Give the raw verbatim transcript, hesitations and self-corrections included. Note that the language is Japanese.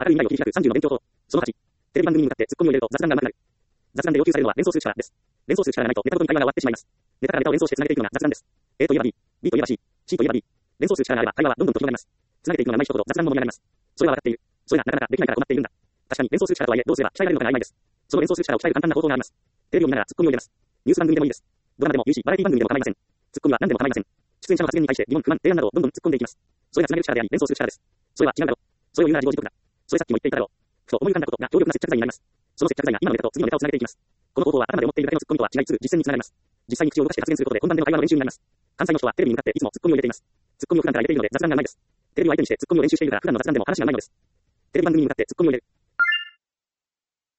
明るい未来を切り開くさんじゅうの勉強法。そのはち。テレビ番組に向かってツッコミを入れると雑談が上手くなる。雑談で要求されるのは連想する力です。連想する力がないとネタごとに会話が終わってしまいます。ネタからネタを連想して繋げていくのが雑談です。A といえば B、B といえば C、C といえば D。連想する力があれば会話はどんどんと広がります。繋げていくのが上手い人ほど雑談も盛り上がります。それは分かっている。それがなかなかできないから困っているんだ。確かに連想する力とはいえどうすれば鍛えられるのかが曖昧です。その連想する力を鍛える簡単な方法があります。テレビを見ながらツッコミを入れます。ニュース番組でもいいです。ドラマでもいいし、バラエティ番組でも構いません。ツッコミは何でも構いません。出演者の発言に対して疑問、不満、提案などをどんどん突っ込んでいきます。それが繋げる力であり、連想する力です。それは違うだろう。それを言うなら自業自得だ。それさっきも言っていただろう。ふと思い浮かんだことが強力な接着剤になります。その接着剤が今のネタと次のネタを繋げていきます。この方法は頭で思っているだけのツッコミとは違いつつ実践に繋がります。実際に口を動かして発言することで本番での会話の練習になります。関西の人はテレビに向かっていつもツッコミを入れています。ツッコミを普段から入れているので雑談がないです。テレビを相手にしてツッコミを練習しているから普段の雑談でも話がないのです。テレビ番組に向かってツッコミを入れる。